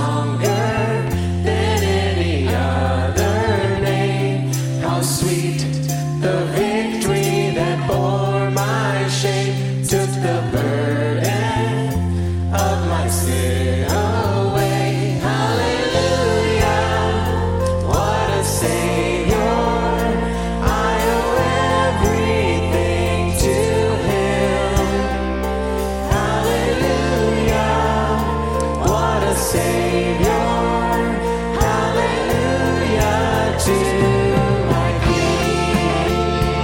stronger than any other name. How sweet the victory that bore my shame, took the burden of my sin away. Hallelujah, what a Savior. I owe everything to Him. Hallelujah, what a Savior. Hallelujah to my King.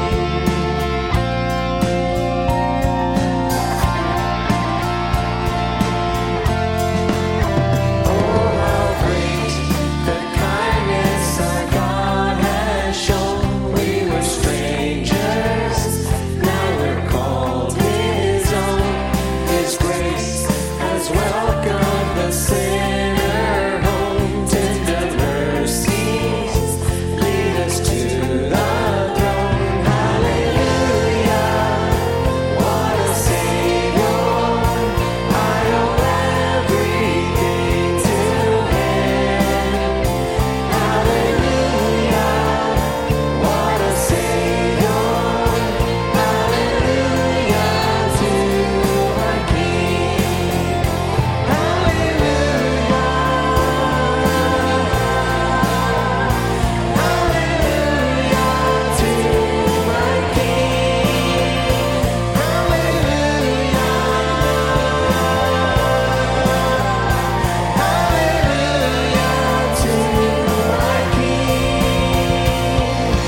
Oh, how great the kindness our God has shown. We were strangers, now we're called His own. His grace has welcomed the sinner home. Tender mercies lead us to the throne. Hallelujah, what a Savior. I owe everything to Him. Hallelujah, what a Savior. Hallelujah to my King. Hallelujah, hallelujah to my King. Hallelujah, hallelujah to my King.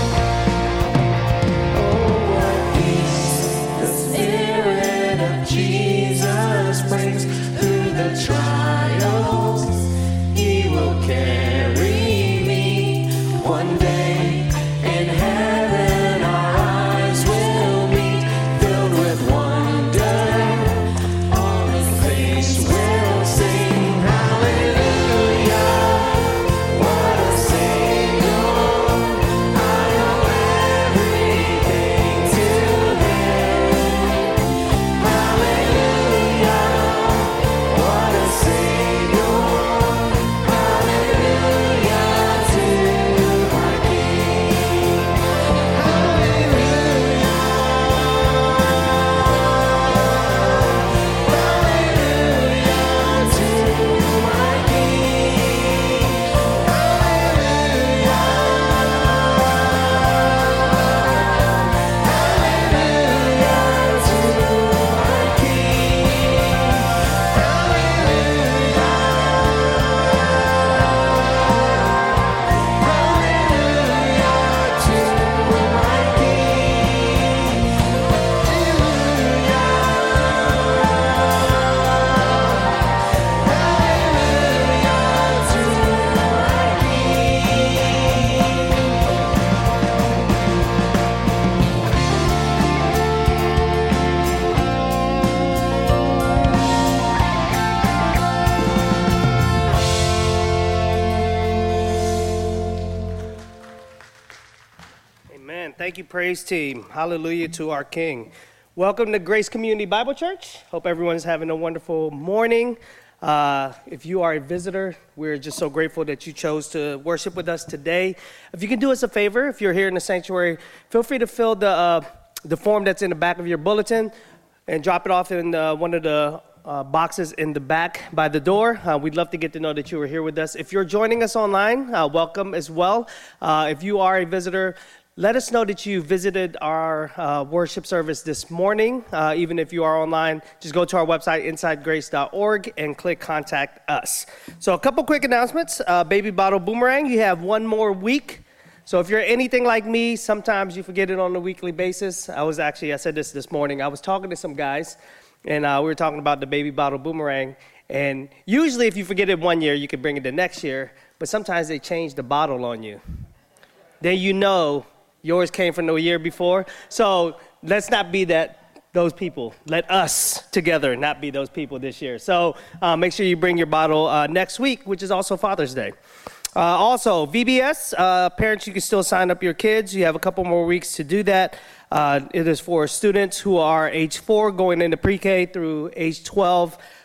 Oh, what peace the Spirit of Jesus brings through the trials. He will carry me one day in heaven. Our eyes will meet, filled with wonder. On His face we'll sing. Hallelujah, what a Savior. I owe everything to Him. Hallelujah, what a Savior. Hallelujah to my King. Hallelujah, hallelujah to my King. Hallelujah, hallelujah to my Amen. Thank you, praise team. Hallelujah to our King. Welcome to Grace Community Bible Church. Hope everyone's having a wonderful morning. If you are a visitor, we're just so grateful that you chose to worship with us today. If you can do us a favor, if you're here in the sanctuary, feel free to fill the form that's in the back of your bulletin and drop it off in one of the boxes in the back by the door. We'd love to get to know that you were here with us. If you're joining us online, welcome as well. If you are a visitor, let us know that you visited our worship service this morning. Even if you are online, just go to our website, insidegrace.org, and click Contact Us. So a couple quick announcements. Baby Bottle Boomerang, you have one more week. So if you're anything like me, sometimes you forget it on a weekly basis. I said this morning. I was talking to some guys, and we were talking about the Baby Bottle Boomerang. And usually if you forget it one year, you can bring it the next year. But sometimes they change the bottle on you. Then you know yours came from the year before. So let's not be those people. Let us together not be those people this year. So make sure you bring your bottle next week, which is also Father's Day. Also, VBS, parents, you can still sign up your kids. You have a couple more weeks to do that. It is for students who are age 4 going into pre-K through age 12.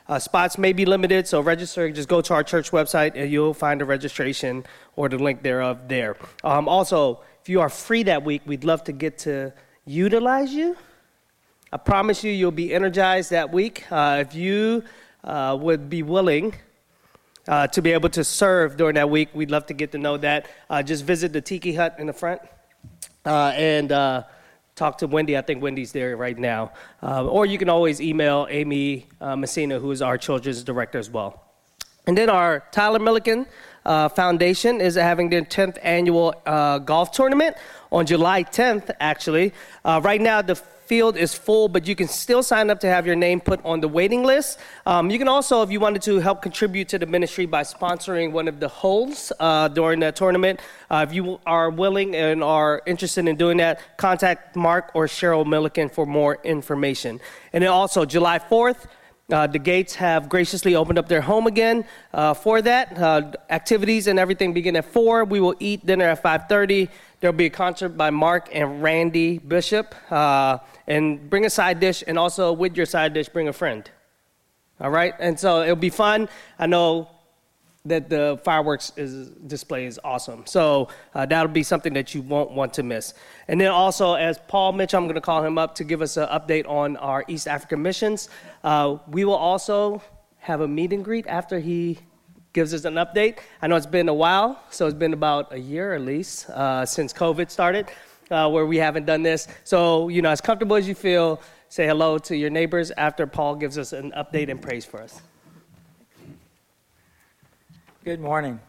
Spots may be limited, so register. Just go to our church website, and you'll find the registration or the link thereof there. Also, if you are free that week, we'd love to get to utilize you. I promise you, you'll be energized that week. If you would be willing to be able to serve during that week, we'd love to get to know that. Just visit the Tiki Hut in the front and talk to Wendy. I think Wendy's there right now. Or you can always email Amy Messina, who is our children's director as well. And then our Tyler Milliken Foundation is having their 10th annual golf tournament on July 10th, actually. Right now, the field is full, but you can still sign up to have your name put on the waiting list. You can also, if you wanted to, help contribute to the ministry by sponsoring one of the holes during that tournament. If you are willing and are interested in doing that, contact Mark or Cheryl Milliken for more information. And then also, July 4th, the Gates have graciously opened up their home again for that. Activities and everything begin at 4. We will eat dinner at 5:30. There'll be a concert by Mark and Randy Bishop. And bring a side dish, and also with your side dish, bring a friend. All right? And so it'll be fun. I know that the fireworks display is awesome. So that'll be something that you won't want to miss. And then also, as Paul Mitchell, I'm going to call him up to give us an update on our East African missions. We will also have a meet and greet after he gives us an update. I know it's been a while, so it's been about a year at least since COVID started, where we haven't done this. So, as comfortable as you feel, say hello to your neighbors after Paul gives us an update and prays for us. Good morning.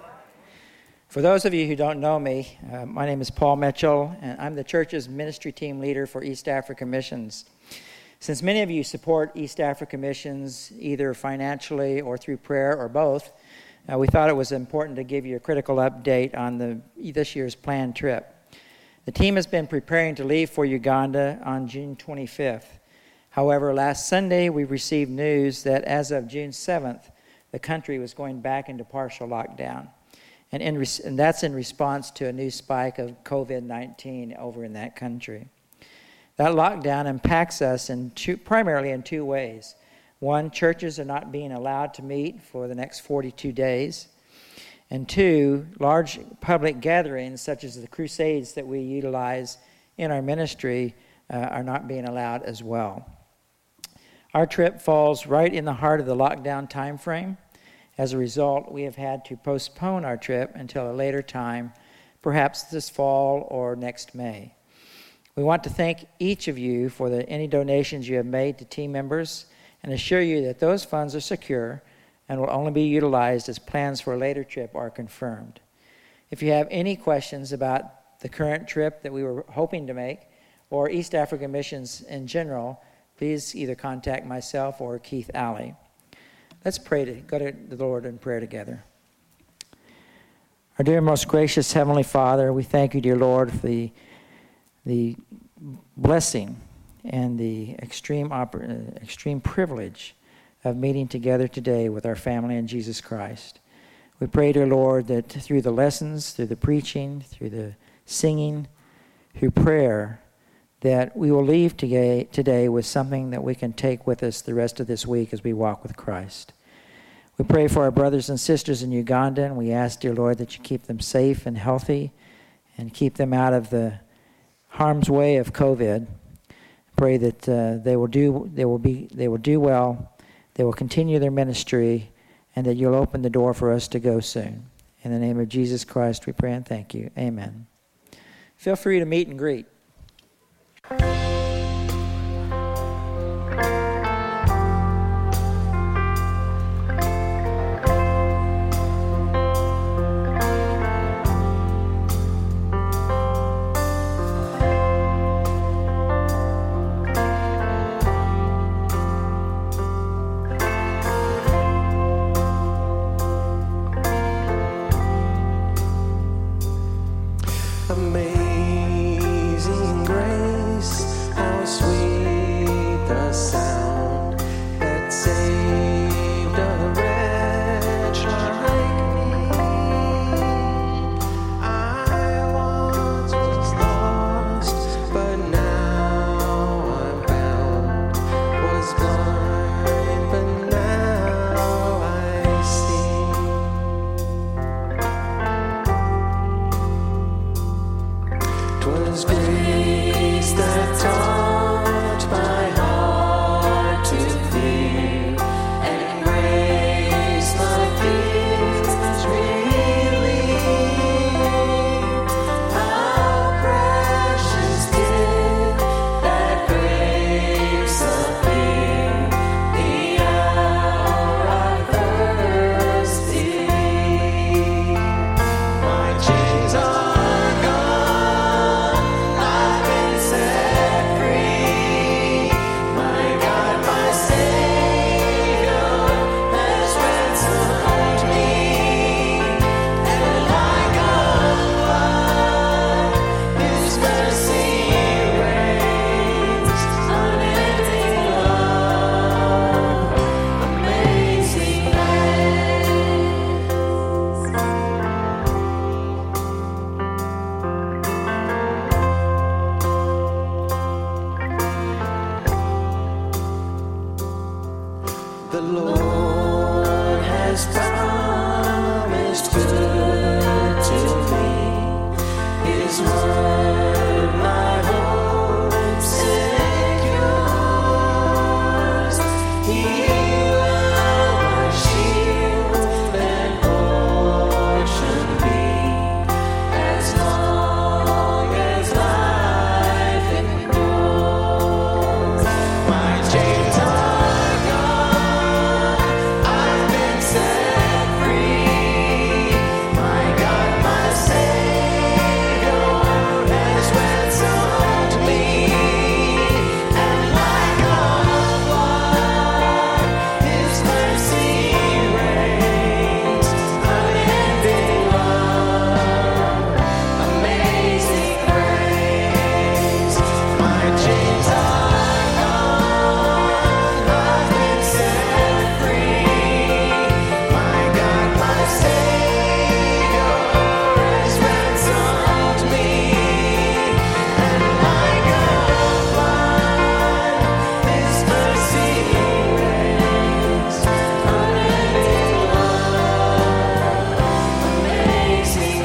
For those of you who don't know me, my name is Paul Mitchell, and I'm the church's ministry team leader for East Africa Missions. Since many of you support East Africa Missions either financially or through prayer or both, we thought it was important to give you a critical update on this year's planned trip. The team has been preparing to leave for Uganda on June 25th. However, last Sunday we received news that as of June 7th, the country was going back into partial lockdown. And that's in response to a new spike of COVID-19 over in that country. That lockdown impacts us primarily in two ways. One, churches are not being allowed to meet for the next 42 days. And two, large public gatherings such as the crusades that we utilize in our ministry are not being allowed as well. Our trip falls right in the heart of the lockdown time frame. As a result, we have had to postpone our trip until a later time, perhaps this fall or next May. We want to thank each of you for any donations you have made to team members and assure you that those funds are secure and will only be utilized as plans for a later trip are confirmed. If you have any questions about the current trip that we were hoping to make or East Africa Missions in general, please either contact myself or Keith Alley. Let's pray go to the Lord in prayer together. Our dear, most gracious Heavenly Father, we thank you, dear Lord, for the blessing and the extreme privilege of meeting together today with our family in Jesus Christ. We pray, dear Lord, that through the lessons, through the preaching, through the singing, through prayer, that we will leave today with something that we can take with us the rest of this week as we walk with Christ. We pray for our brothers and sisters in Uganda, and we ask, dear Lord, that you keep them safe and healthy and keep them out of the harm's way of COVID. Pray that they will do well. They will continue their ministry, and that you'll open the door for us to go soon. In the name of Jesus Christ, we pray and thank you. Amen. Feel free to meet and greet. Amazing grace, grace that taught my heart to fear and grace my fears relieved. How precious did that grace appear the hour I first believed. My chains are gone, I've been set free. My God, my Savior has ransomed me, and like a flood, His mercy reigns, unending love, amazing The Lord has promised good to me. His word my hope secures. He will my shield and portion be, as long as life endures. My chains are gone, I've been set free. My God, my Savior has ransomed me, and like a flood, His mercy reigns, unending love, amazing grace. My chains are gone, I've been set free. My God, my Savior has ransomed me, and like a flood, His mercy reigns, unending love, amazing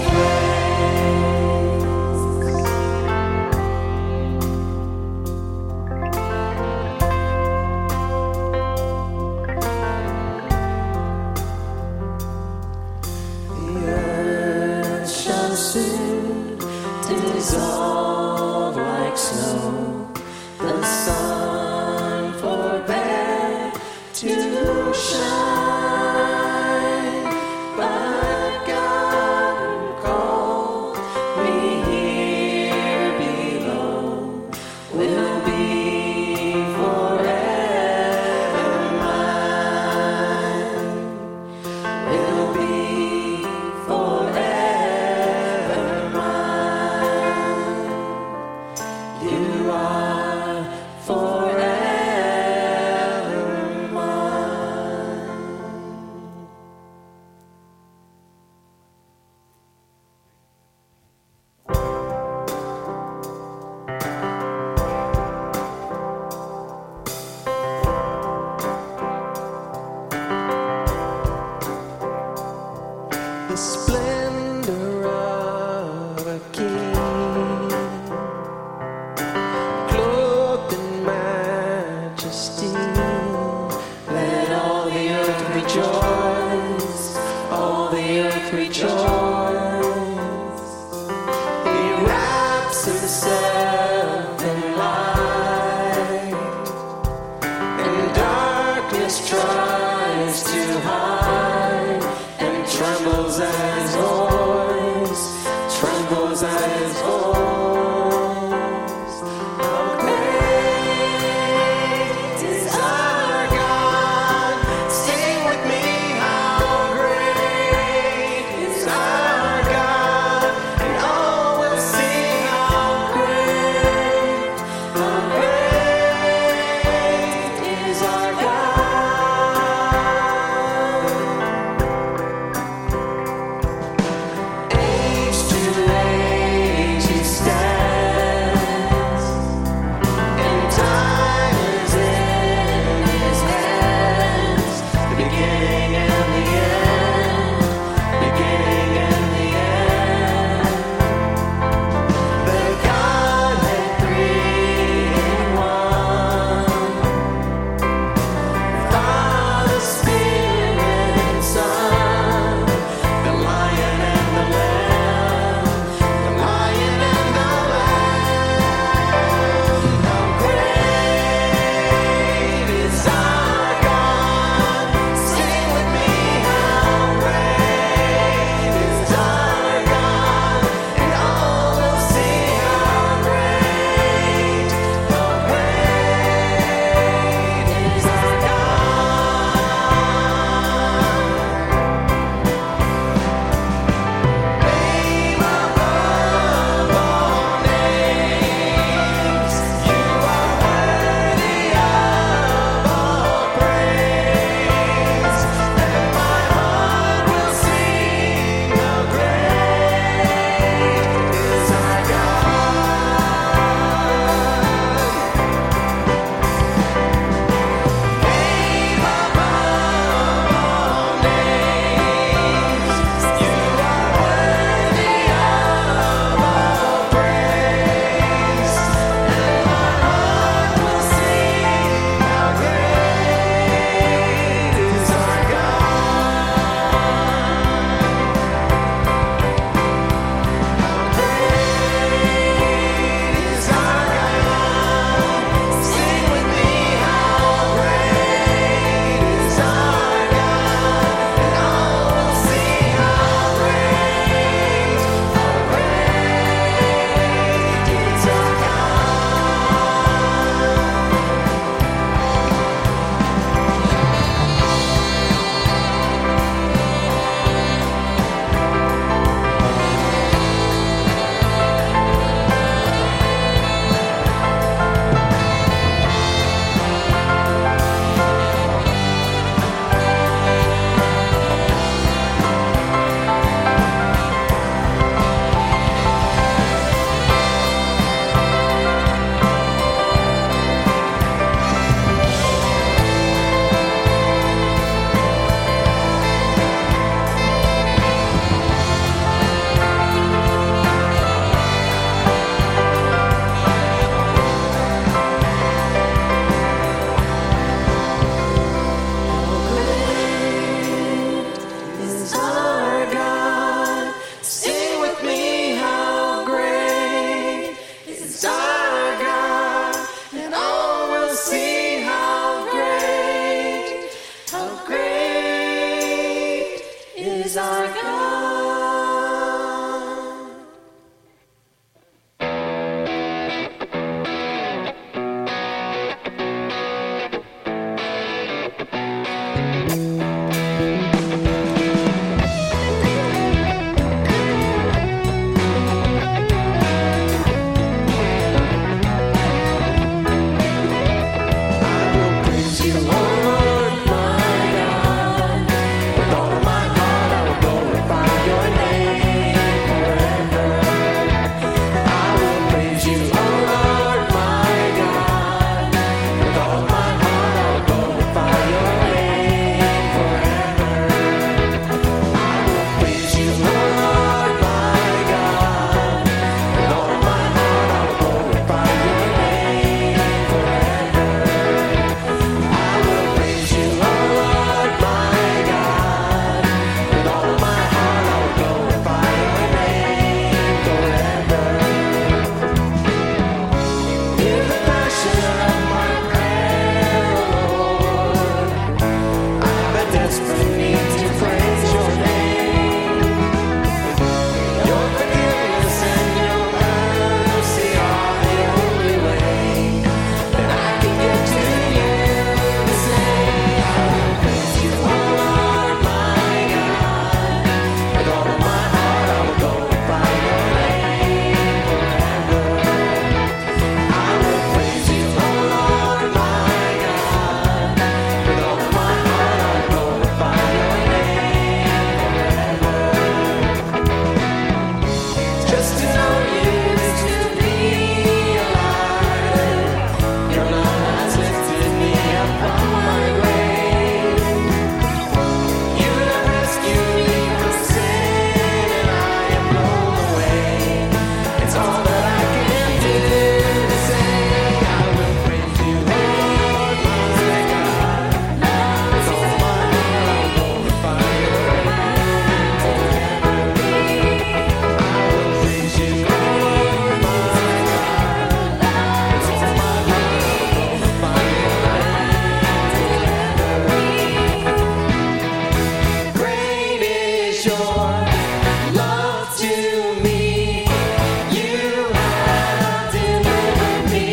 The earth shall soon dissolve like snow. The sun forbear to shine, but God who called me here below will be forever mine. Will be forever mine. You are forever mine. The splendor of a king, clothed in majesty. Let all the earth rejoice, all the earth rejoice. He wraps himself in light, and darkness tries to hide, and trembles at His voice, trembles at His voice. How great is our God? Sing with me, how great is our our God. I will praise you, Lord, my God. With all of my heart, I will glorify your name forever. I will praise you, Lord, my God. With all of my heart, I will glorify your name forever. I will praise you, Lord, my God. With all of my heart, I will glorify your name forever. I will praise you, Lord, my God. With all of my heart, I will glorify your name forever. You're the passion of my prayer, Lord. I have a desperate need to praise your name. Your forgiveness and your mercy are the only way that I can get to you to say, I will praise you, Lord, my God. With all of my heart, I will glorify your name forever. I will praise you, Lord, my God. With all of my heart, I will glorify your name forever. Just to know you is to be alive. Your love has lifted me up from my grave. You have rescued me from sin, and I am blown away. It's all that I can do to say, I will praise you, Lord, my God. With all my heart, I will glorify your name forever. I will praise you, Lord, my God. With all my heart, I will glorify your name forever. Great is your love to me. You have delivered me.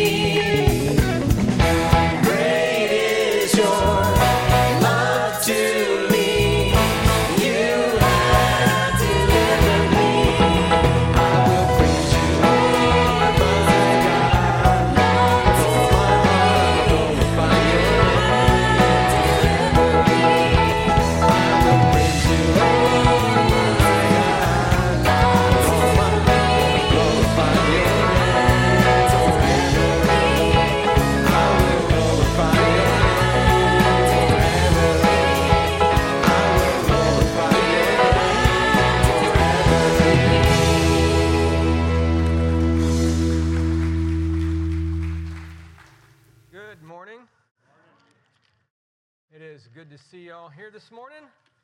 Great is your love to me. You have delivered me. I will praise you, Lord, my God. With all my heart, I will glorify your name forever. I will praise you, Lord, my God. With all my heart, I will glorify your name forever. I will glorify your name forever. I will glorify your Good morning. It is good to see y'all here this morning.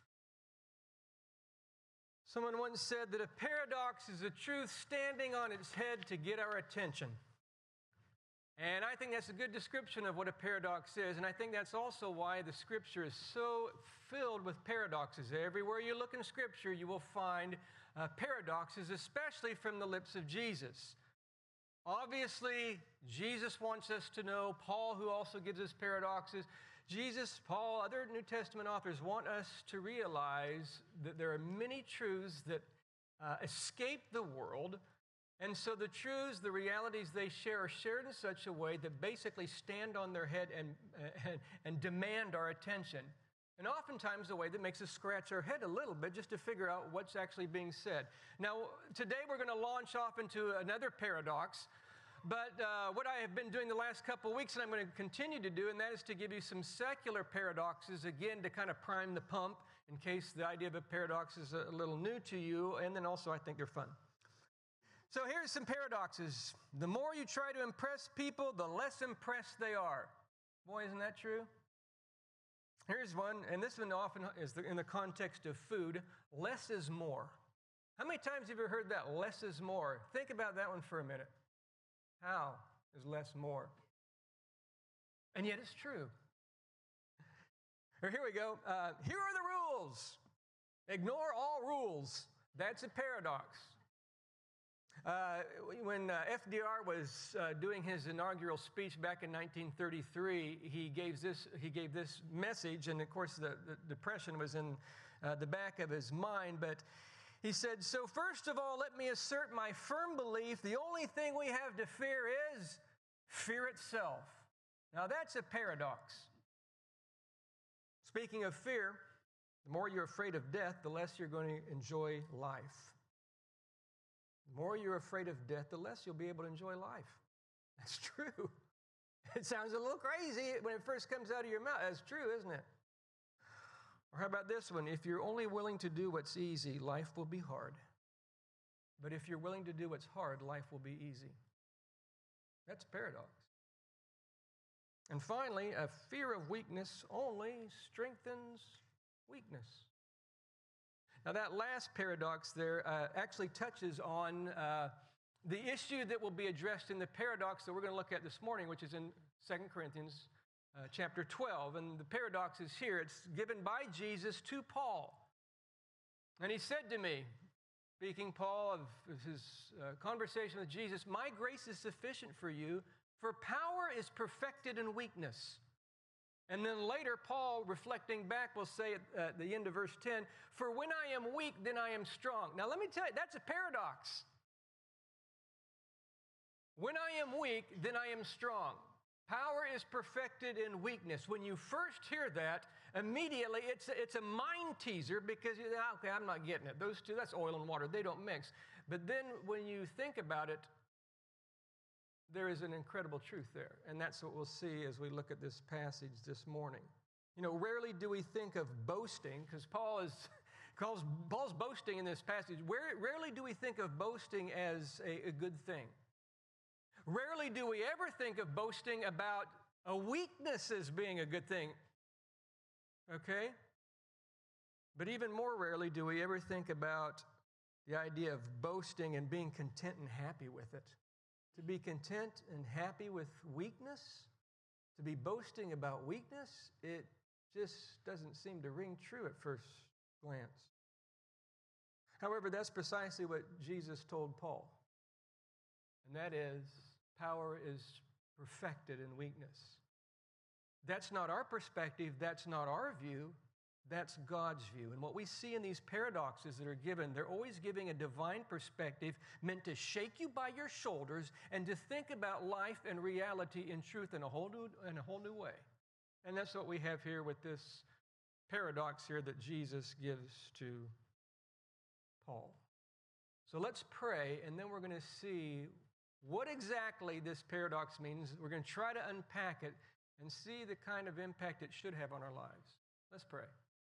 Someone once said that a paradox is a truth standing on its head to get our attention. And I think that's a good description of what a paradox is, and I think that's also why the Scripture is so filled with paradoxes. Everywhere you look in Scripture, you will find paradoxes, especially from the lips of Jesus. Obviously, Jesus wants us to know, Paul, who also gives us paradoxes, Jesus, Paul, other New Testament authors want us to realize that there are many truths that escape the world, and so the truths, the realities they share are shared in such a way that basically stand on their head and demand our attention. And oftentimes a way that makes us scratch our head a little bit just to figure out what's actually being said. Now, today we're going to launch off into another paradox. But what I have been doing the last couple of weeks, and I'm going to continue to do, and that is to give you some secular paradoxes, again, to kind of prime the pump in case the idea of a paradox is a little new to you, and then also I think they're fun. So here's some paradoxes. The more you try to impress people, the less impressed they are. Boy, isn't that true? Here's one, and this one often is in the context of food. Less is more. How many times have you ever heard that? Less is more. Think about that one for a minute. How is less more? And yet it's true. Or here we go. Here are the rules. Ignore all rules. That's a paradox. When FDR was doing his inaugural speech back in 1933, he gave this message, and of course the Depression was in the back of his mind, but he said, "So first of all, let me assert my firm belief the only thing we have to fear is fear itself." Now that's a paradox. Speaking of fear, the more you're afraid of death, the less you're going to enjoy life. The more you're afraid of death, the less you'll be able to enjoy life. That's true. It sounds a little crazy when it first comes out of your mouth. That's true, isn't it? Or how about this one? If you're only willing to do what's easy, life will be hard. But if you're willing to do what's hard, life will be easy. That's a paradox. And finally, a fear of weakness only strengthens weakness. Now, that last paradox there actually touches on the issue that will be addressed in the paradox that we're going to look at this morning, which is in 2 Corinthians chapter 12. And the paradox is here. It's given by Jesus to Paul. And he said to me, speaking Paul of his conversation with Jesus, "My grace is sufficient for you, for power is perfected in weakness." And then later, Paul, reflecting back, will say at the end of verse 10, "For when I am weak, then I am strong." Now, let me tell you, that's a paradox. When I am weak, then I am strong. Power is perfected in weakness. When you first hear that, immediately it's a mind teaser because, okay, I'm not getting it. Those two, that's oil and water. They don't mix. But then when you think about it, there is an incredible truth there, and that's what we'll see as we look at this passage this morning. You know, rarely do we think of boasting, because Paul's boasting in this passage. Rarely do we think of boasting as a good thing. Rarely do we ever think of boasting about a weakness as being a good thing, okay? But even more rarely do we ever think about the idea of boasting and being content and happy with it. To be content and happy with weakness, to be boasting about weakness, it just doesn't seem to ring true at first glance. However, that's precisely what Jesus told Paul. And that is, power is perfected in weakness. That's not our perspective, that's not our view, that's God's view. And what we see in these paradoxes that are given, they're always giving a divine perspective meant to shake you by your shoulders and to think about life and reality in truth in a whole new way. And that's what we have here with this paradox here that Jesus gives to Paul. So let's pray, and then we're going to see what exactly this paradox means. We're going to try to unpack it and see the kind of impact it should have on our lives. Let's pray.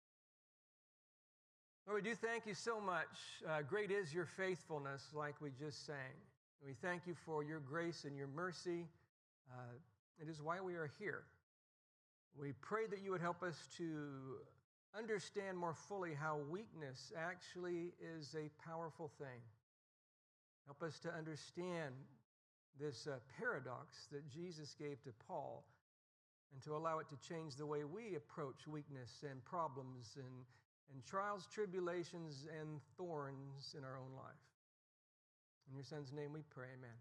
Lord, we do thank you so much. Great is your faithfulness, like we just sang. We thank you for your grace and your mercy. It is why we are here. We pray that you would help us to understand more fully how weakness actually is a powerful thing. Help us to understand this paradox that Jesus gave to Paul and to allow it to change the way we approach weakness and problems and trials, tribulations, and thorns in our own life. In your Son's name we pray, amen.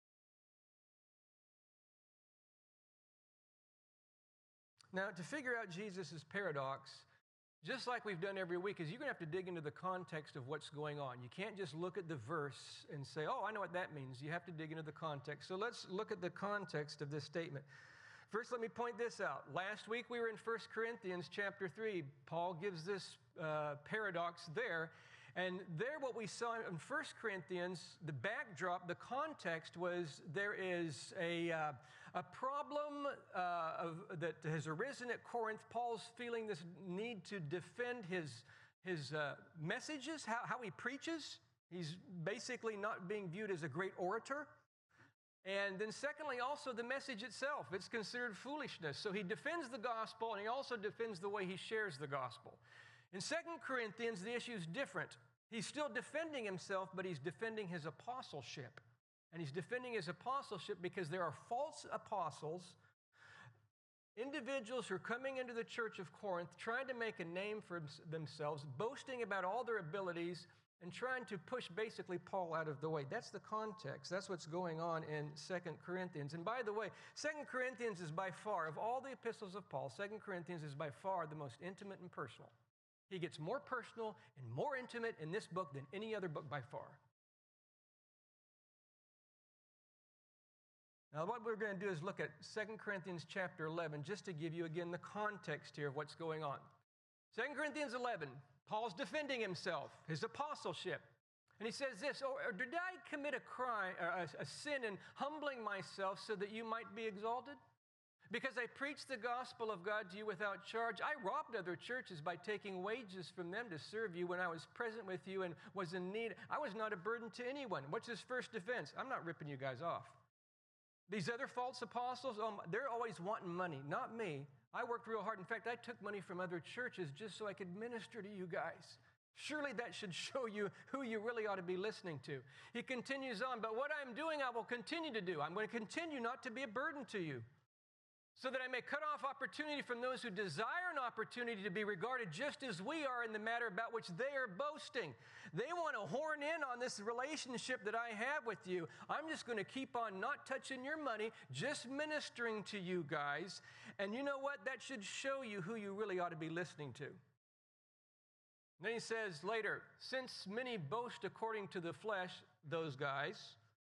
Now, to figure out Jesus' paradox, just like we've done every week, is you're going to have to dig into the context of what's going on. You can't just look at the verse and say, oh, I know what that means. You have to dig into the context. So let's look at the context of this statement. First, let me point this out. Last week, we were in 1 Corinthians chapter 3. Paul gives this paradox there. And there, what we saw in 1 Corinthians, the backdrop, the context was there is a problem that has arisen at Corinth. Paul's feeling this need to defend his messages, how he preaches. He's basically not being viewed as a great orator. And then secondly, also the message itself. It's considered foolishness. So he defends the gospel, and he also defends the way he shares the gospel. In 2 Corinthians, the issue is different. He's still defending himself, but he's defending his apostleship. And he's defending his apostleship because there are false apostles Individuals who are coming into the church of Corinth, trying to make a name for themselves, boasting about all their abilities, and trying to push basically Paul out of the way. That's the context. That's what's going on in 2 Corinthians. And by the way, 2 Corinthians is by far, of all the epistles of Paul, 2 Corinthians is by far the most intimate and personal. He gets more personal and more intimate in this book than any other book by far. Now, what we're going to do is look at 2 Corinthians chapter 11, just to give you, again, the context here of what's going on. 2 Corinthians 11, Paul's defending himself, his apostleship. And he says this, or did I commit a crime, or a sin in humbling myself so that you might be exalted? Because I preached the gospel of God to you without charge. I robbed other churches by taking wages from them to serve you when I was present with you and was in need. I was not a burden to anyone. What's his first defense? I'm not ripping you guys off. These other false apostles, they're always wanting money, not me. I worked real hard. In fact, I took money from other churches just so I could minister to you guys. Surely that should show you who you really ought to be listening to. He continues on, but what I'm doing, I will continue to do. I'm going to continue not to be a burden to you, so that I may cut off opportunity from those who desire an opportunity to be regarded just as we are in the matter about which they are boasting. They want to horn in on this relationship that I have with you. I'm just going to keep on not touching your money, just ministering to you guys. And you know what? That should show you who you really ought to be listening to. And then he says later, since many boast according to the flesh, those guys,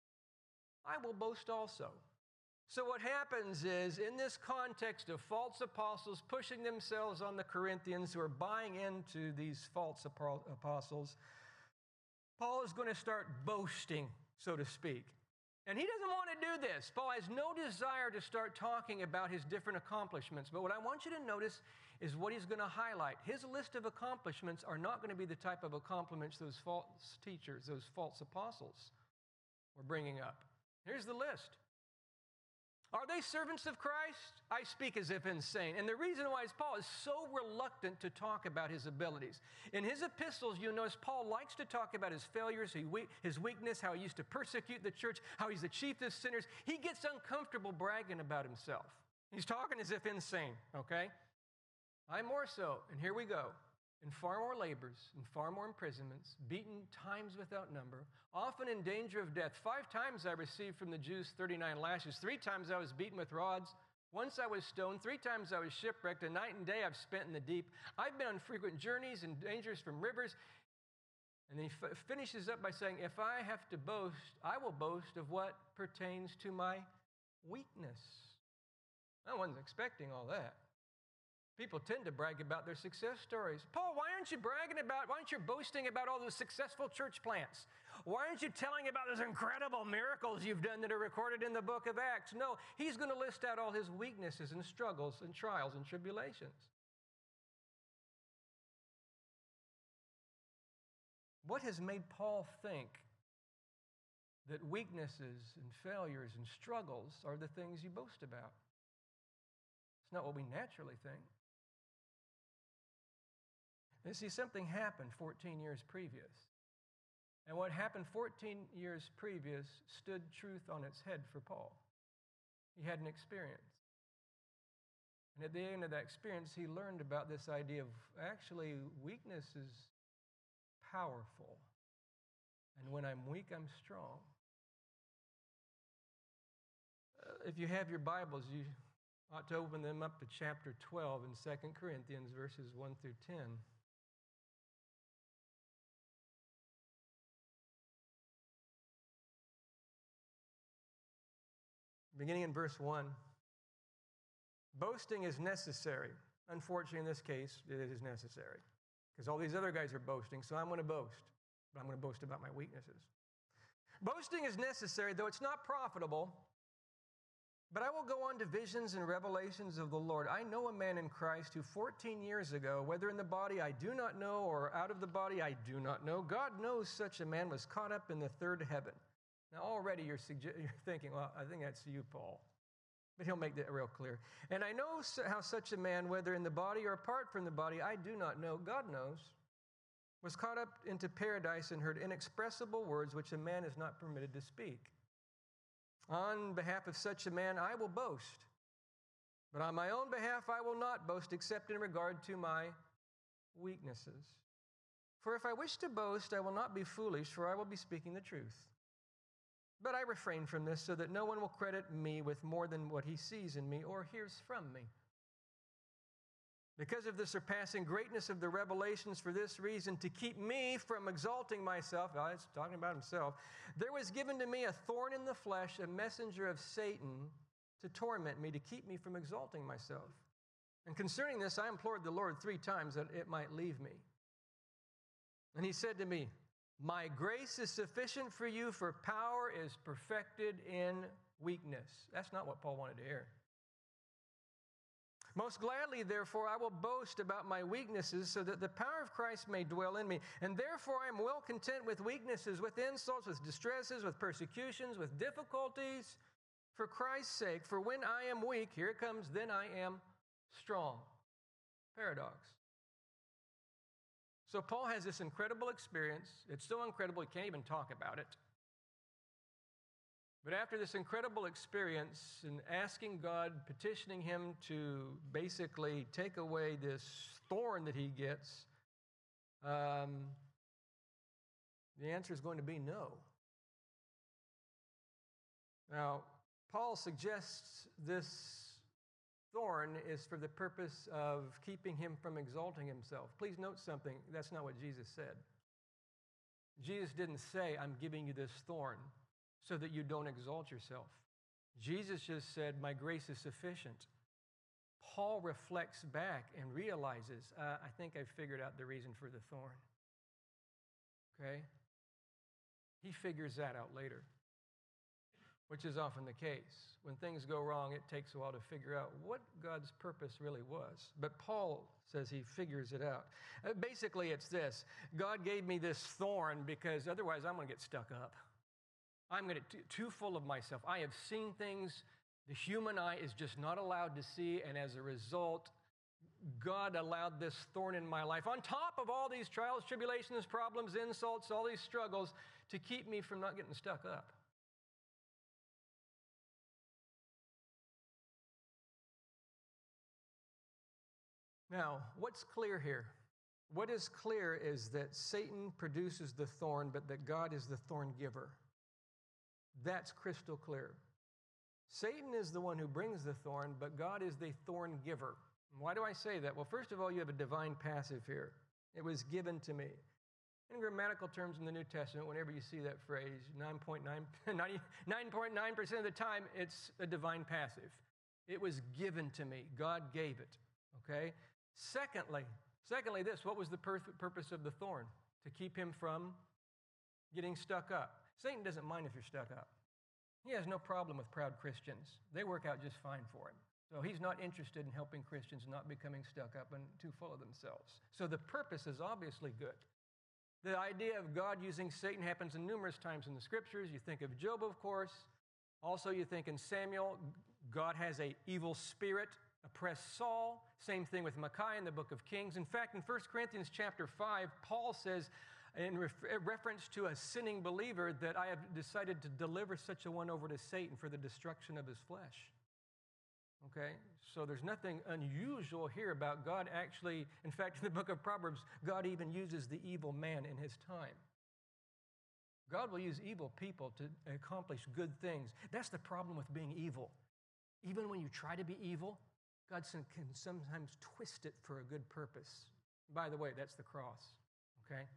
I will boast also. So what happens is, in this context of false apostles pushing themselves on the Corinthians who are buying into these false apostles, Paul is going to start boasting, so to speak. And he doesn't want to do this. Paul has no desire to start talking about his different accomplishments. But what I want you to notice is what he's going to highlight. His list of accomplishments are not going to be the type of accomplishments those false teachers, those false apostles were bringing up. Here's the list. Are they servants of Christ? I speak as if insane. And the reason why is Paul is so reluctant to talk about his abilities. In his epistles, you'll notice Paul likes to talk about his failures, his weakness, how he used to persecute the church, how he's the chief of sinners. He gets uncomfortable bragging about himself. He's talking as if insane, okay? I more so, and here we go. In far more labors, in far more imprisonments, beaten times without number, often in danger of death. 5 times I received from the Jews 39 lashes. 3 times I was beaten with rods. Once I was stoned. 3 times I was shipwrecked. A night and day I've spent in the deep. I've been on frequent journeys and dangers from rivers. And then he finishes up by saying, if I have to boast, I will boast of what pertains to my weakness. I wasn't expecting all that. People tend to brag about their success stories. Paul, why aren't you boasting about all those successful church plants? Why aren't you telling about those incredible miracles you've done that are recorded in the book of Acts? No, he's going to list out all his weaknesses and struggles and trials and tribulations. What has made Paul think that weaknesses and failures and struggles are the things you boast about? It's not what we naturally think. You see, something happened 14 years previous. And what happened 14 years previous stood truth on its head for Paul. He had an experience. And at the end of that experience, he learned about this idea of actually weakness is powerful. And when I'm weak, I'm strong. If you have your Bibles, you ought to open them up to chapter 12 in 2 Corinthians, verses 1 through 10. Beginning in verse 1, boasting is necessary. Unfortunately, in this case, it is necessary. Because all these other guys are boasting, so I'm going to boast. But I'm going to boast about my weaknesses. Boasting is necessary, though it's not profitable. But I will go on to visions and revelations of the Lord. I know a man in Christ who 14 years ago, whether in the body I do not know or out of the body I do not know, God knows such a man was caught up in the third heaven. Now already you're thinking, well, I think that's you, Paul. But he'll make that real clear. And I know how such a man, whether in the body or apart from the body, I do not know, God knows, was caught up into paradise and heard inexpressible words which a man is not permitted to speak. On behalf of such a man, I will boast. But on my own behalf I will not boast except in regard to my weaknesses. For if I wish to boast, I will not be foolish, for I will be speaking the truth. But I refrain from this so that no one will credit me with more than what he sees in me or hears from me. Because of the surpassing greatness of the revelations, for this reason, to keep me from exalting myself, he's talking about himself, there was given to me a thorn in the flesh, a messenger of Satan, to torment me, to keep me from exalting myself. And concerning this, I implored the Lord 3 times that it might leave me. And he said to me, my grace is sufficient for you, for power is perfected in weakness. That's not what Paul wanted to hear. Most gladly, therefore, I will boast about my weaknesses so that the power of Christ may dwell in me. And therefore, I am well content with weaknesses, with insults, with distresses, with persecutions, with difficulties, for Christ's sake. For when I am weak, here it comes, then I am strong. Paradox. So Paul has this incredible experience. It's so incredible he can't even talk about it. But after this incredible experience and asking God, petitioning him to basically take away this thorn that he gets, the answer is going to be no. Now, Paul suggests this thorn is for the purpose of keeping him from exalting himself. Please note something. That's not what Jesus said. Jesus didn't say, I'm giving you this thorn so that you don't exalt yourself. Jesus just said, my grace is sufficient. Paul reflects back and realizes, I think I've figured out the reason for the thorn. Okay? He figures that out later, which is often the case. When things go wrong, it takes a while to figure out what God's purpose really was. But Paul says he figures it out. Basically, it's this. God gave me this thorn because otherwise I'm going to get stuck up. I'm going to too full of myself. I have seen things the human eye is just not allowed to see, and as a result, God allowed this thorn in my life, on top of all these trials, tribulations, problems, insults, all these struggles, to keep me from not getting stuck up. Now, what's clear here? What is clear is that Satan produces the thorn, but that God is the thorn giver. That's crystal clear. Satan is the one who brings the thorn, but God is the thorn giver. Why do I say that? Well, first of all, you have a divine passive here. It was given to me. In grammatical terms in the New Testament, whenever you see that phrase, 99.9% of the time, it's a divine passive. It was given to me. God gave it. Okay? Secondly, this, what was the purpose of the thorn? To keep him from getting stuck up. Satan doesn't mind if you're stuck up. He has no problem with proud Christians. They work out just fine for him. So he's not interested in helping Christians not becoming stuck up and too full of themselves. So the purpose is obviously good. The idea of God using Satan happens in numerous times in the Scriptures. You think of Job, of course. Also, you think in Samuel, God has an evil spirit oppressed Saul. Same thing with Micaiah in the book of Kings. In fact, in 1 Corinthians chapter 5, Paul says, in reference to a sinning believer, that I have decided to deliver such a one over to Satan for the destruction of his flesh. Okay? So there's nothing unusual here about God actually. In fact, in the book of Proverbs, God even uses the evil man in his time. God will use evil people to accomplish good things. That's the problem with being evil. Even when you try to be evil, God can sometimes twist it for a good purpose. By the way, that's the cross. Okay?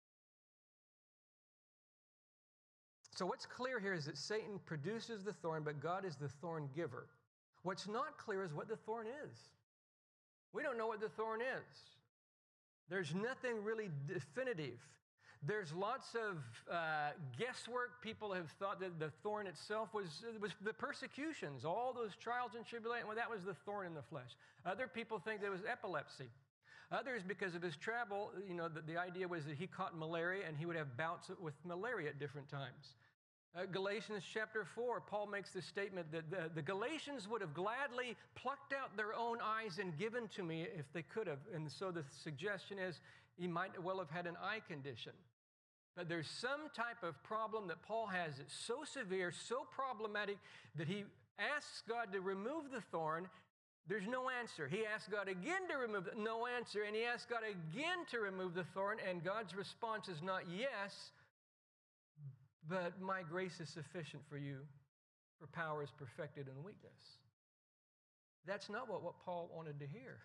So what's clear here is that Satan produces the thorn, but God is the thorn giver. What's not clear is what the thorn is. We don't know what the thorn is. There's nothing really definitive. There's lots of guesswork. People have thought that the thorn itself was the persecutions, all those trials and tribulations. Well, that was the thorn in the flesh. Other people think that it was epilepsy. Others, because of his travel, the idea was that he caught malaria and he would have bouts with malaria at different times. Galatians chapter 4, Paul makes the statement that the Galatians would have gladly plucked out their own eyes and given to me if they could have. And so the suggestion is he might well have had an eye condition. But there's some type of problem that Paul has that's so severe, so problematic, that he asks God to remove the thorn. There's no answer. He asked God again to remove it, no answer. And he asked God again to remove the thorn, and God's response is not yes, but my grace is sufficient for you, for power is perfected in weakness. That's not what Paul wanted to hear.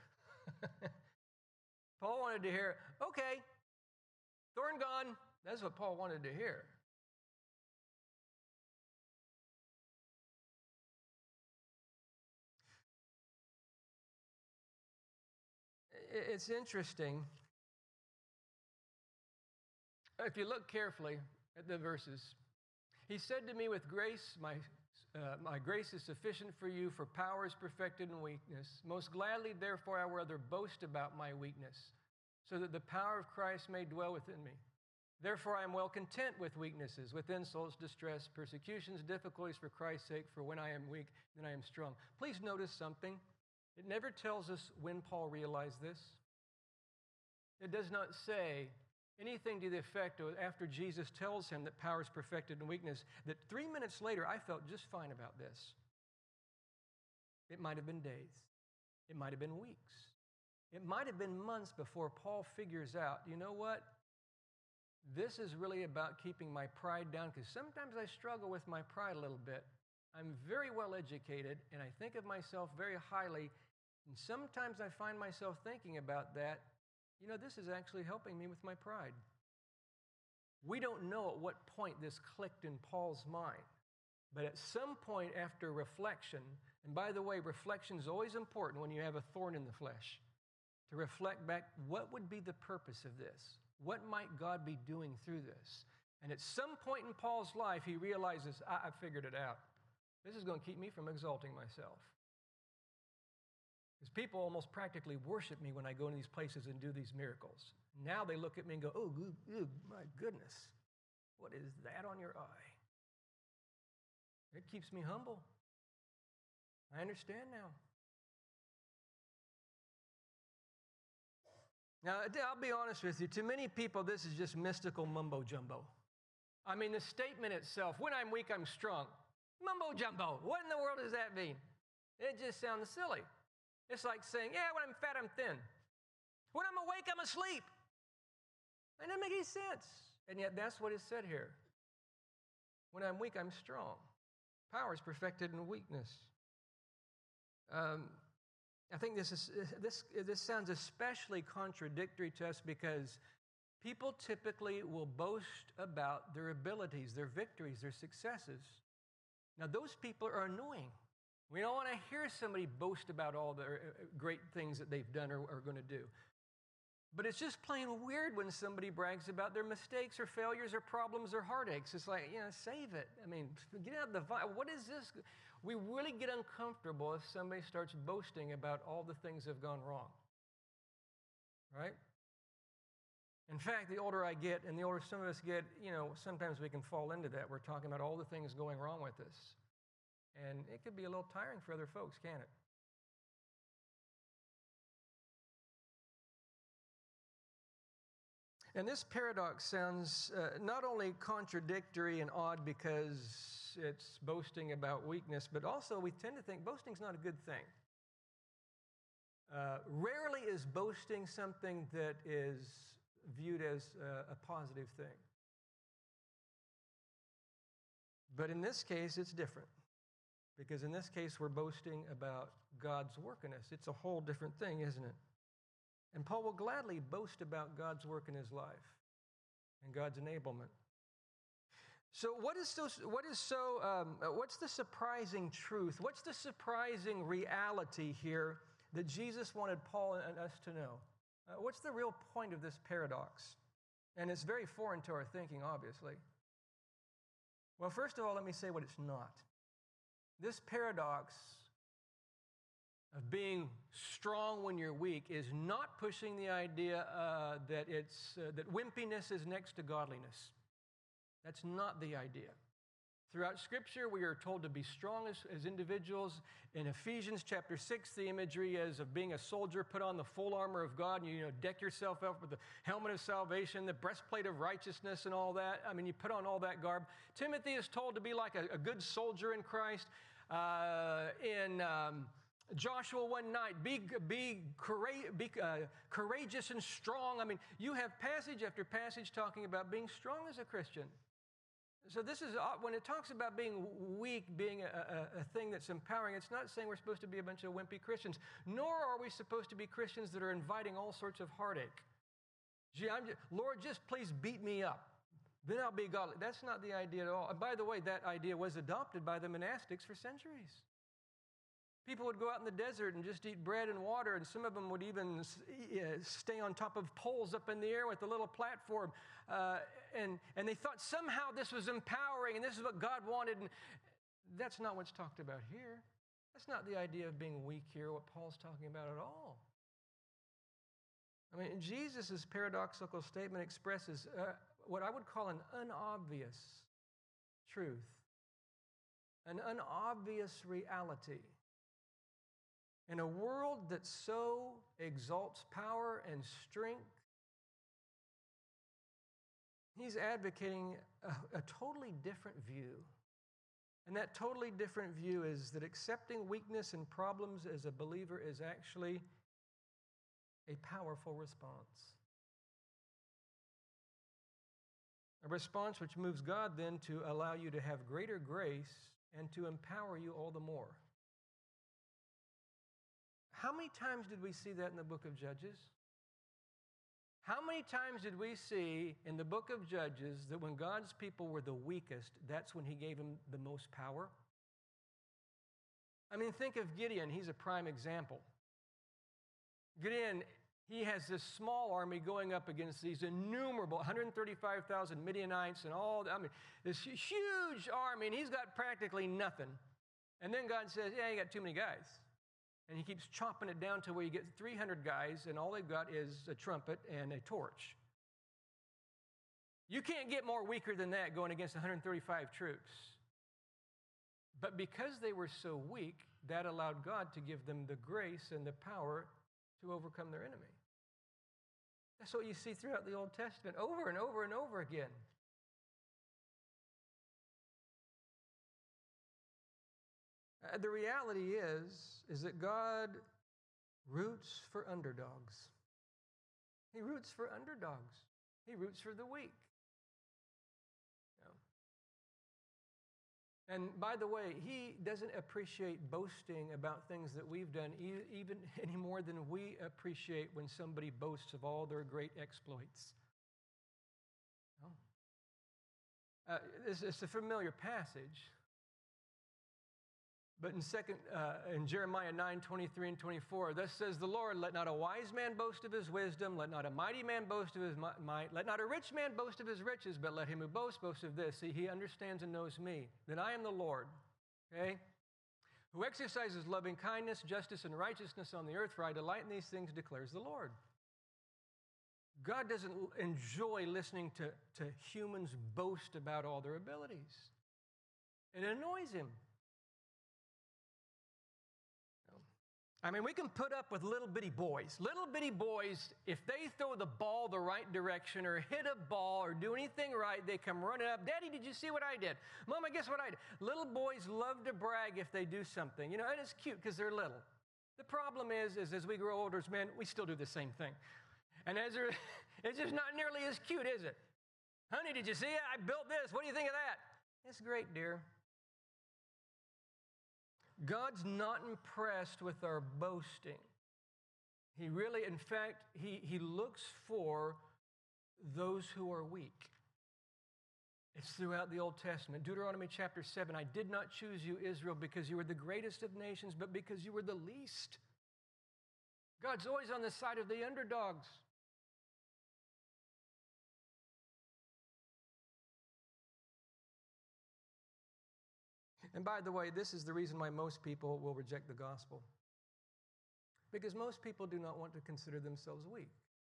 Paul wanted to hear, okay, thorn gone. That's what Paul wanted to hear. It's interesting. If you look carefully at the verses, he said to me, with grace, my grace is sufficient for you, for power is perfected in weakness. Most gladly, therefore, I will rather boast about my weakness, so that the power of Christ may dwell within me. Therefore, I am well content with weaknesses, with insults, distress, persecutions, difficulties for Christ's sake, for when I am weak, then I am strong. Please notice something. It never tells us when Paul realized this. It does not say anything to the effect of after Jesus tells him that power is perfected in weakness, that 3 minutes later, I felt just fine about this. It might have been days. It might have been weeks. It might have been months before Paul figures out, you know what? This is really about keeping my pride down, because sometimes I struggle with my pride a little bit. I'm very well educated, and I think of myself very highly, and sometimes I find myself thinking about that. You know, this is actually helping me with my pride. We don't know at what point this clicked in Paul's mind, but at some point after reflection, and by the way, reflection is always important when you have a thorn in the flesh, to reflect back, what would be the purpose of this? What might God be doing through this? And at some point in Paul's life, he realizes, I figured it out. This is going to keep me from exalting myself. Because people almost practically worship me when I go into these places and do these miracles. Now they look at me and go, oh, my goodness, what is that on your eye? It keeps me humble. I understand now. Now, I'll be honest with you. To many people, this is just mystical mumbo-jumbo. I mean, the statement itself, when I'm weak, I'm strong. Mumbo-jumbo. What in the world does that mean? It just sounds silly. It's like saying, yeah, when I'm fat, I'm thin. When I'm awake, I'm asleep. It doesn't make any sense. And yet that's what is said here. When I'm weak, I'm strong. Power is perfected in weakness. I think this sounds especially contradictory to us because people typically will boast about their abilities, their victories, their successes. Now, those people are annoying. We don't want to hear somebody boast about all the great things that they've done or are going to do. But it's just plain weird when somebody brags about their mistakes or failures or problems or heartaches. It's like, save it. I mean, get out of the vibe. What is this? We really get uncomfortable if somebody starts boasting about all the things that have gone wrong. Right? In fact, the older I get and the older some of us get, sometimes we can fall into that. We're talking about all the things going wrong with us. And it could be a little tiring for other folks, can't it? And this paradox sounds not only contradictory and odd because it's boasting about weakness, but also we tend to think boasting's not a good thing. Rarely is boasting something that is viewed as a positive thing. But in this case, it's different. Because in this case, we're boasting about God's work in us. It's a whole different thing, isn't it? And Paul will gladly boast about God's work in his life and God's enablement. So what's the surprising truth? What's the surprising reality here that Jesus wanted Paul and us to know? What's the real point of this paradox? And it's very foreign to our thinking, obviously. Well, first of all, let me say what it's not. This paradox of being strong when you're weak is not pushing the idea that wimpiness is next to godliness. That's not the idea. Throughout Scripture, we are told to be strong as individuals. In Ephesians chapter 6, the imagery is of being a soldier, put on the full armor of God, and deck yourself up with the helmet of salvation, the breastplate of righteousness and all that. I mean, you put on all that garb. Timothy is told to be like a good soldier in Christ. In Joshua one night, be courageous and strong. I mean, you have passage after passage talking about being strong as a Christian. So this is, when it talks about being weak, being a thing that's empowering, it's not saying we're supposed to be a bunch of wimpy Christians, nor are we supposed to be Christians that are inviting all sorts of heartache. Gee, Lord, just please beat me up. Then I'll be godly. That's not the idea at all. And by the way, that idea was adopted by the monastics for centuries. People would go out in the desert and just eat bread and water, and some of them would even stay on top of poles up in the air with a little platform. And they thought somehow this was empowering and this is what God wanted. And that's not what's talked about here. That's not the idea of being weak here, what Paul's talking about at all. I mean, Jesus' paradoxical statement expresses what I would call an unobvious truth, an unobvious reality. In a world that so exalts power and strength, he's advocating a totally different view. And that totally different view is that accepting weakness and problems as a believer is actually a powerful response. A response which moves God then to allow you to have greater grace and to empower you all the more. How many times did we see that in the book of Judges? How many times did we see in the book of Judges that when God's people were the weakest, that's when he gave them the most power? I mean, think of Gideon. He's a prime example. Gideon, he has this small army going up against these innumerable 135,000 Midianites and all, this huge army, and he's got practically nothing. And then God says, yeah, you got too many guys. And he keeps chopping it down to where you get 300 guys, and all they've got is a trumpet and a torch. You can't get more weaker than that going against 135 troops. But because they were so weak, that allowed God to give them the grace and the power to overcome their enemy. That's what you see throughout the Old Testament over and over and over again. The reality is that God roots for underdogs. He roots for underdogs. He roots for the weak. You know? And by the way, he doesn't appreciate boasting about things that we've done even any more than we appreciate when somebody boasts of all their great exploits. No. It's a familiar passage. But in Jeremiah 9, 23 and 24, thus says the Lord, let not a wise man boast of his wisdom, let not a mighty man boast of his might, let not a rich man boast of his riches, but let him who boasts boast of this. See, he understands and knows me, that I am the Lord, okay? Who exercises loving kindness, justice, and righteousness on the earth, for I delight in these things, declares the Lord. God doesn't enjoy listening to humans boast about all their abilities. It annoys him. I mean, we can put up with little bitty boys. Little bitty boys, if they throw the ball the right direction or hit a ball or do anything right, they come running up. Daddy, did you see what I did? Mama, guess what I did? Little boys love to brag if they do something. You know, and it's cute because they're little. The problem is as we grow older as men, we still do the same thing. And it's just not nearly as cute, is it? Honey, did you see it? I built this. What do you think of that? It's great, dear. God's not impressed with our boasting. He really, in fact, he looks for those who are weak. It's throughout the Old Testament. Deuteronomy chapter 7, I did not choose you, Israel, because you were the greatest of nations, but because you were the least. God's always on the side of the underdogs. And by the way, this is the reason why most people will reject the gospel. Because most people do not want to consider themselves weak.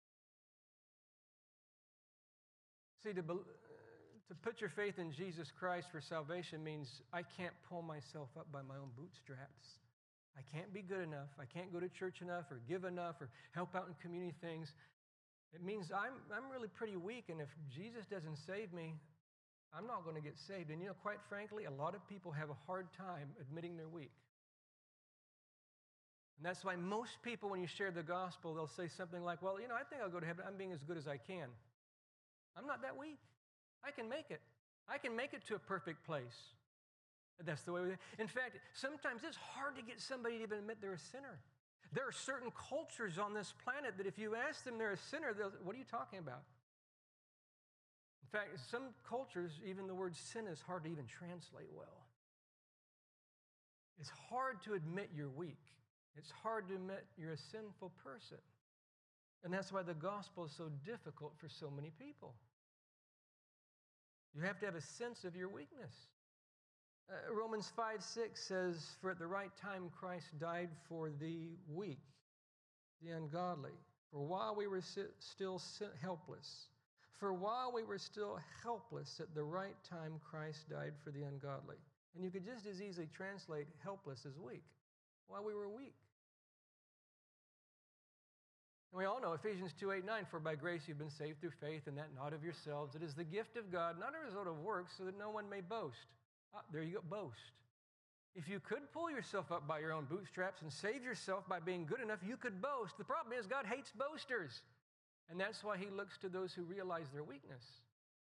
See, to put your faith in Jesus Christ for salvation means I can't pull myself up by my own bootstraps. I can't be good enough. I can't go to church enough or give enough or help out in community things. It means I'm really pretty weak, and if Jesus doesn't save me, I'm not going to get saved. And you know, quite frankly, a lot of people have a hard time admitting they're weak. And that's why most people, when you share the gospel, they'll say something like, well, I think I'll go to heaven. I'm being as good as I can. I'm not that weak. I can make it. I can make it to a perfect place. That's the way we... In fact, sometimes it's hard to get somebody to even admit they're a sinner. There are certain cultures on this planet that if you ask them they're a sinner, what are you talking about? In fact, some cultures, even the word sin is hard to even translate well. It's hard to admit you're weak. It's hard to admit you're a sinful person. And that's why the gospel is so difficult for so many people. You have to have a sense of your weakness. Romans 5:6 says, "For at the right time Christ died for the weak, the ungodly, for while we were still helpless. For while we were still helpless, at the right time Christ died for the ungodly." And you could just as easily translate helpless as weak. While we were weak. And we all know Ephesians 2:8-9, "For by grace you've been saved through faith, and that not of yourselves. It is the gift of God, not a result of works, so that no one may boast." There you go, boast. If you could pull yourself up by your own bootstraps and save yourself by being good enough, you could boast. The problem is God hates boasters. And that's why he looks to those who realize their weakness.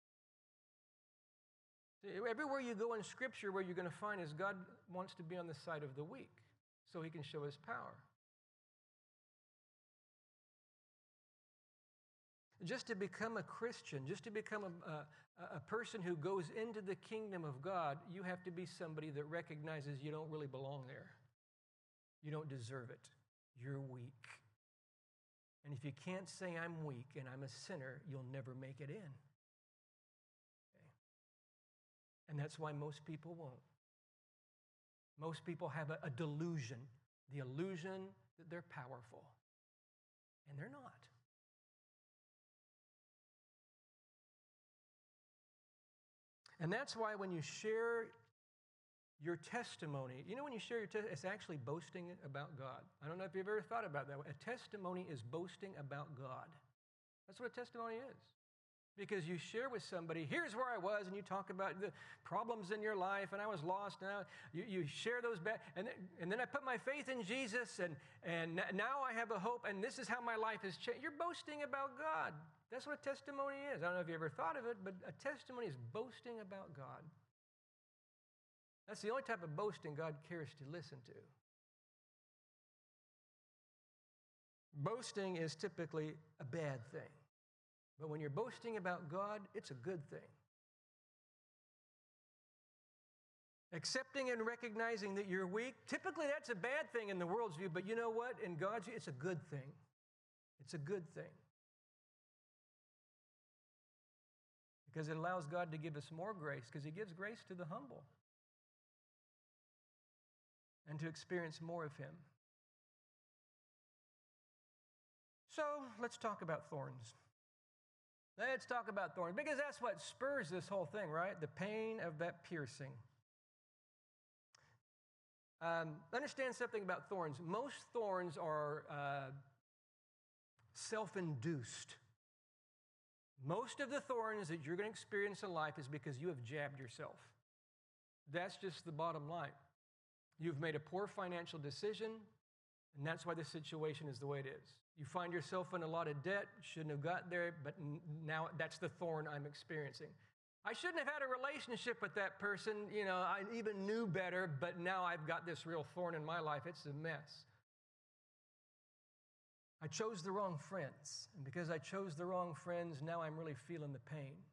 Everywhere you go in Scripture, what you're going to find is God wants to be on the side of the weak so he can show his power. Just to become a Christian, just to become a person who goes into the kingdom of God, you have to be somebody that recognizes you don't really belong there. You don't deserve it. You're weak. And if you can't say I'm weak and I'm a sinner, you'll never make it in. Okay? And that's why most people won't. Most people have a delusion, the illusion that they're powerful. And they're not. And that's why when you share your testimony, when you share your testimony, it's actually boasting about God. I don't know if you've ever thought about that. A testimony is boasting about God. That's what a testimony is. Because you share with somebody, here's where I was, and you talk about the problems in your life, and I was lost. Now you share those back, and then I put my faith in Jesus, and now I have a hope, and this is how my life has changed. You're boasting about God. That's what a testimony is. I don't know if you ever thought of it, but a testimony is boasting about God. That's the only type of boasting God cares to listen to. Boasting is typically a bad thing. But when you're boasting about God, it's a good thing. Accepting and recognizing that you're weak, typically that's a bad thing in the world's view, but you know what? In God's view, it's a good thing. It's a good thing. Because it allows God to give us more grace, because he gives grace to the humble. And to experience more of him. So, let's talk about thorns. Let's talk about thorns, because that's what spurs this whole thing, right? The pain of that piercing. Understand something about thorns. Most thorns are self-induced. Most of the thorns that you're going to experience in life is because you have jabbed yourself. That's just the bottom line. You've made a poor financial decision, and that's why the situation is the way it is. You find yourself in a lot of debt, shouldn't have got there, but now that's the thorn I'm experiencing. I shouldn't have had a relationship with that person, I even knew better, but now I've got this real thorn in my life. It's a mess. I chose the wrong friends, and because I chose the wrong friends, now I'm really feeling the pain.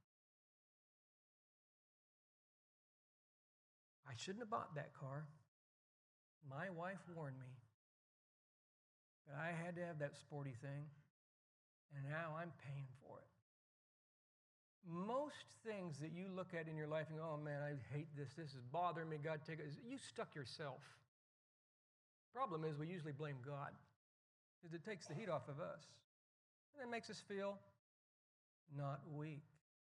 I shouldn't have bought that car. My wife warned me. But I had to have that sporty thing, and now I'm paying for it. Most things that you look at in your life and go, oh man, I hate this. This is bothering me. God, take it. You stuck yourself. Problem is, we usually blame God because it takes the heat off of us. And it makes us feel not weak.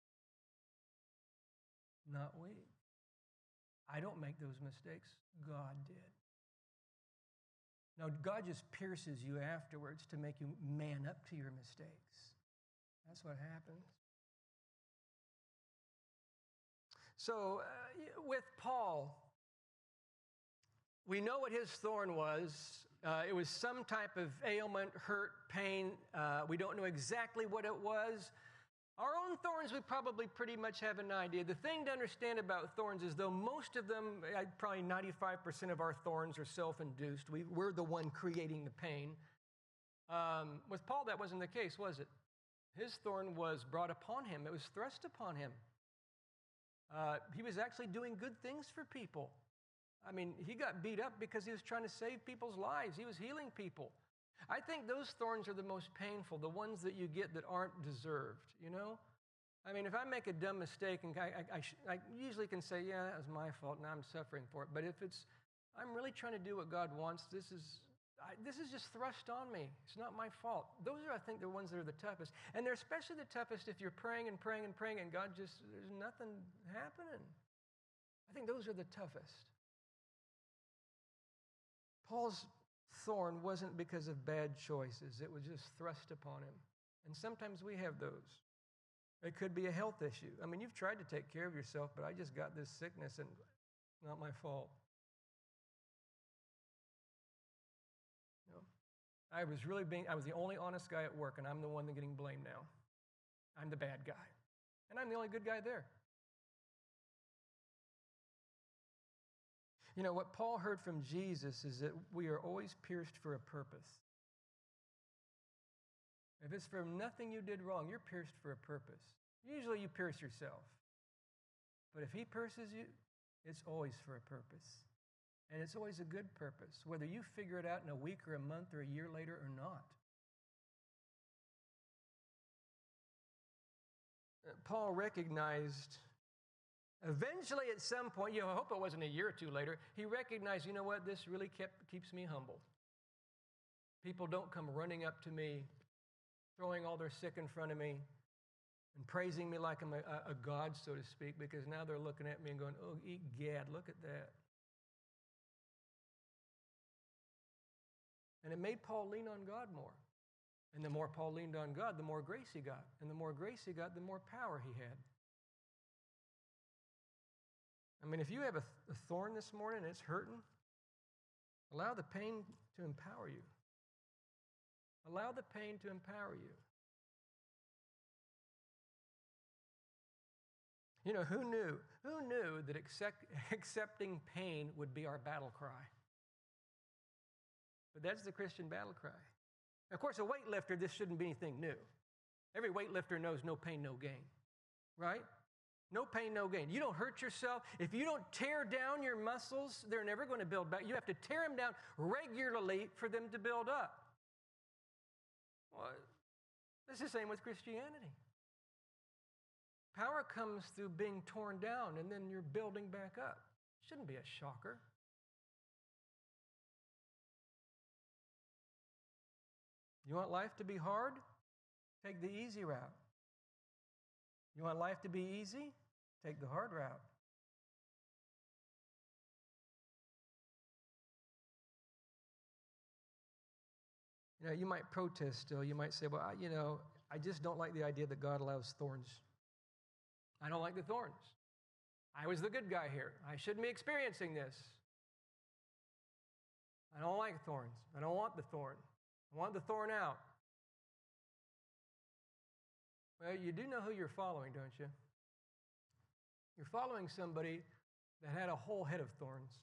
Not weak. I don't make those mistakes. God did. Now, God just pierces you afterwards to make you man up to your mistakes. That's what happens. So, with Paul, we know what his thorn was. It was some type of ailment, hurt, pain. We don't know exactly what it was. Our own thorns, we probably pretty much have an idea. The thing to understand about thorns is though most of them, probably 95% of our thorns are self-induced. We're the one creating the pain. With Paul, that wasn't the case, was it? His thorn was brought upon him. It was thrust upon him. He was actually doing good things for people. I mean, he got beat up because he was trying to save people's lives. He was healing people. I think those thorns are the most painful, the ones that you get that aren't deserved, you know? I mean, if I make a dumb mistake, and I usually can say, yeah, that was my fault, and I'm suffering for it. But if I'm really trying to do what God wants, this is just thrust on me. It's not my fault. Those are, I think, the ones that are the toughest. And they're especially the toughest if you're praying and praying and praying, and there's nothing happening. I think those are the toughest. Paul's thorn wasn't because of bad choices. It was just thrust upon him. And sometimes we have those. It could be a health issue. I mean, you've tried to take care of yourself, but I just got this sickness and it's not my fault. No. I was the only honest guy at work, and I'm the one that's getting blamed now. I'm the bad guy. And I'm the only good guy there. You know, what Paul heard from Jesus is that we are always pierced for a purpose. If it's for nothing you did wrong, you're pierced for a purpose. Usually you pierce yourself. But if he pierces you, it's always for a purpose. And it's always a good purpose, whether you figure it out in a week or a month or a year later or not. Paul recognized, eventually at some point, I hope it wasn't a year or two later, he recognized, you know what, this really keeps me humble. People don't come running up to me, throwing all their sick in front of me, and praising me like I'm a god, so to speak, because now they're looking at me and going, oh, egad, look at that. And it made Paul lean on God more. And the more Paul leaned on God, the more grace he got. And the more grace he got, the more power he had. I mean, if you have a thorn this morning and it's hurting, allow the pain to empower you. Allow the pain to empower you. You know, who knew? Who knew that accepting pain would be our battle cry? But that's the Christian battle cry. Of course, a weightlifter, this shouldn't be anything new. Every weightlifter knows no pain, no gain, right? No pain, no gain. You don't hurt yourself. If you don't tear down your muscles, they're never going to build back. You have to tear them down regularly for them to build up. Well, it's the same with Christianity. Power comes through being torn down, and then you're building back up. Shouldn't be a shocker. You want life to be hard? Take the easy route. You want life to be easy? Take the hard route. You know, you might protest still. You might say, well, I just don't like the idea that God allows thorns. I don't like the thorns. I was the good guy here. I shouldn't be experiencing this. I don't like thorns. I don't want the thorn. I want the thorn out. Well, you do know who you're following, don't you? You're following somebody that had a whole head of thorns.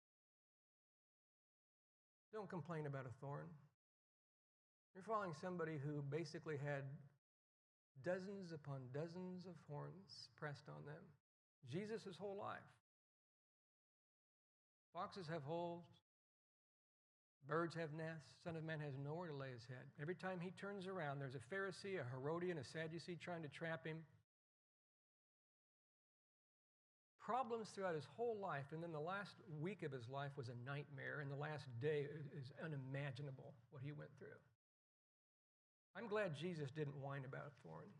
Don't complain about a thorn. You're following somebody who basically had dozens upon dozens of thorns pressed on them. Jesus' whole life. Foxes have holes. Birds have nests. Son of Man has nowhere to lay his head. Every time he turns around, there's a Pharisee, a Herodian, a Sadducee trying to trap him. Problems throughout his whole life, and then the last week of his life was a nightmare, and the last day is unimaginable what he went through. I'm glad Jesus didn't whine about a thorn.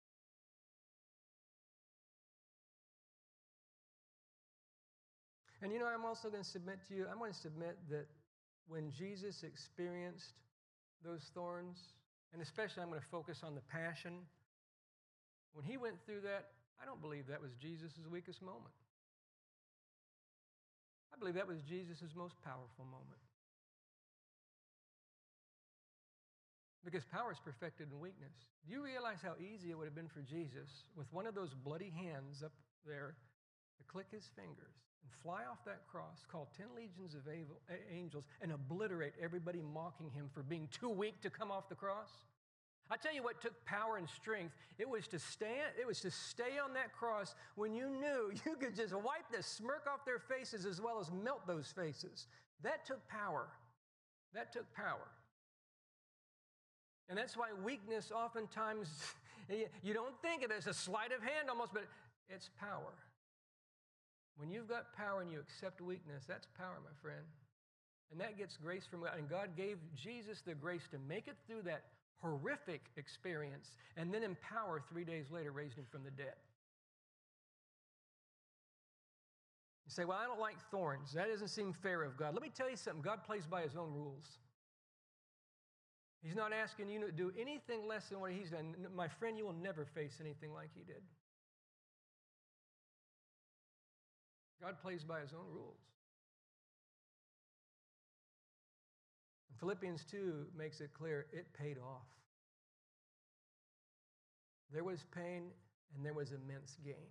And I'm also going to submit to you, I'm going to submit that when Jesus experienced those thorns, and especially I'm going to focus on the passion, when he went through that, I don't believe that was Jesus' weakest moment. I believe that was Jesus' most powerful moment. Because power is perfected in weakness. Do you realize how easy it would have been for Jesus with one of those bloody hands up there to click his fingers and fly off that cross, call 10 legions of angels, and obliterate everybody mocking him for being too weak to come off the cross? I tell you what took power and strength. It was to stay on that cross when you knew you could just wipe the smirk off their faces as well as melt those faces. That took power. That took power. And that's why weakness oftentimes, you don't think of it as a sleight of hand almost, but it's power. When you've got power and you accept weakness, that's power, my friend. And that gets grace from God. And God gave Jesus the grace to make it through that horrific experience and then in power 3 days later raised him from the dead. You say, well, I don't like thorns. That doesn't seem fair of God. Let me tell you something. God plays by his own rules. He's not asking you to do anything less than what he's done. My friend, you will never face anything like he did. God plays by his own rules. And Philippians 2 makes it clear it paid off. There was pain and there was immense gain.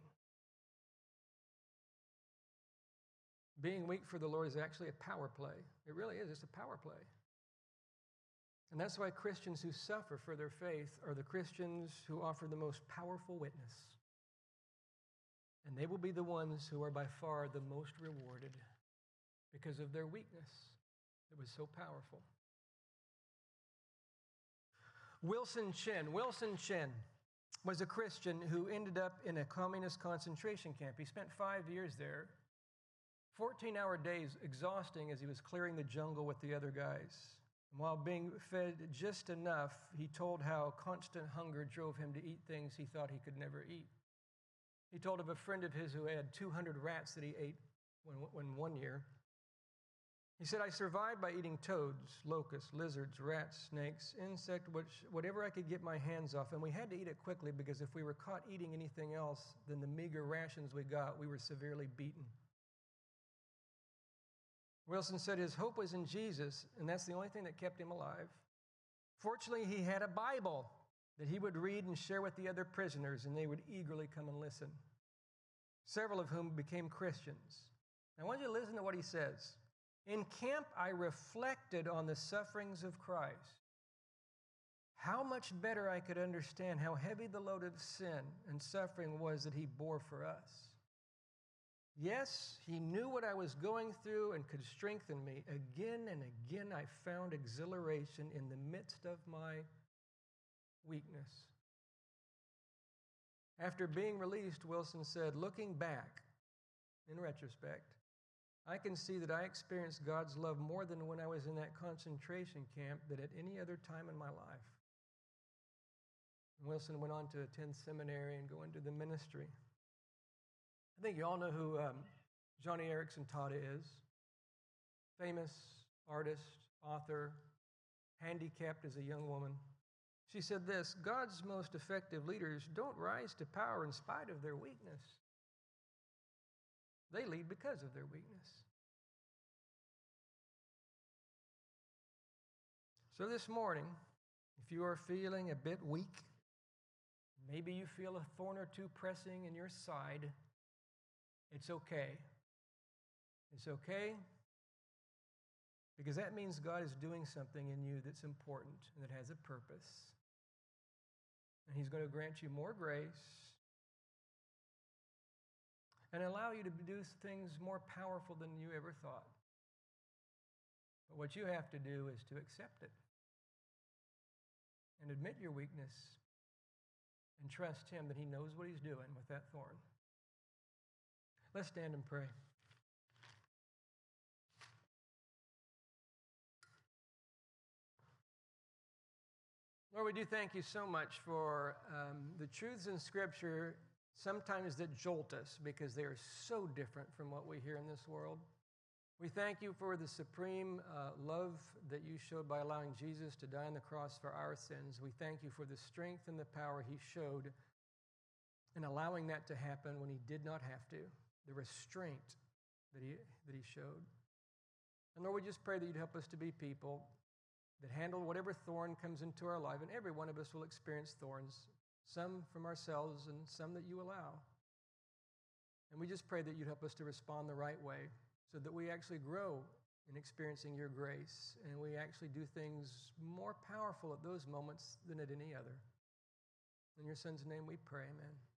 Being weak for the Lord is actually a power play. It really is. It's a power play. And that's why Christians who suffer for their faith are the Christians who offer the most powerful witness. And they will be the ones who are by far the most rewarded because of their weakness. It was so powerful. Wilson Chen was a Christian who ended up in a communist concentration camp. He spent 5 years there, 14-hour days, exhausting as he was clearing the jungle with the other guys. And while being fed just enough, he told how constant hunger drove him to eat things he thought he could never eat. He told of a friend of his who had 200 rats that he ate in 1 year. He said, I survived by eating toads, locusts, lizards, rats, snakes, insects, whatever I could get my hands off. And we had to eat it quickly because if we were caught eating anything else than the meager rations we got, we were severely beaten. Wilson said his hope was in Jesus, and that's the only thing that kept him alive. Fortunately, he had a Bible that he would read and share with the other prisoners, and they would eagerly come and listen, several of whom became Christians. I want you to listen to what he says. In camp, I reflected on the sufferings of Christ. How much better I could understand how heavy the load of sin and suffering was that he bore for us. Yes, he knew what I was going through and could strengthen me. Again and again, I found exhilaration in the midst of my weakness. After being released, Wilson said, looking back, in retrospect, I can see that I experienced God's love more than when I was in that concentration camp than at any other time in my life. And Wilson went on to attend seminary and go into the ministry. I think you all know who Joni Eareckson Tada is. Famous artist, author, handicapped as a young woman. She said this, God's most effective leaders don't rise to power in spite of their weakness. They lead because of their weakness. So this morning, if you are feeling a bit weak, maybe you feel a thorn or two pressing in your side, it's okay. It's okay because that means God is doing something in you that's important and that has a purpose. And he's going to grant you more grace and allow you to do things more powerful than you ever thought. But what you have to do is to accept it and admit your weakness and trust him that he knows what he's doing with that thorn. Let's stand and pray. Lord, we do thank you so much for the truths in Scripture, sometimes that jolt us because they are so different from what we hear in this world. We thank you for the supreme love that you showed by allowing Jesus to die on the cross for our sins. We thank you for the strength and the power he showed in allowing that to happen when he did not have to. The restraint that he showed. And Lord, we just pray that you'd help us to be people that handle whatever thorn comes into our life. And every one of us will experience thorns, some from ourselves and some that you allow. And we just pray that you'd help us to respond the right way so that we actually grow in experiencing your grace and we actually do things more powerful at those moments than at any other. In your Son's name we pray, amen.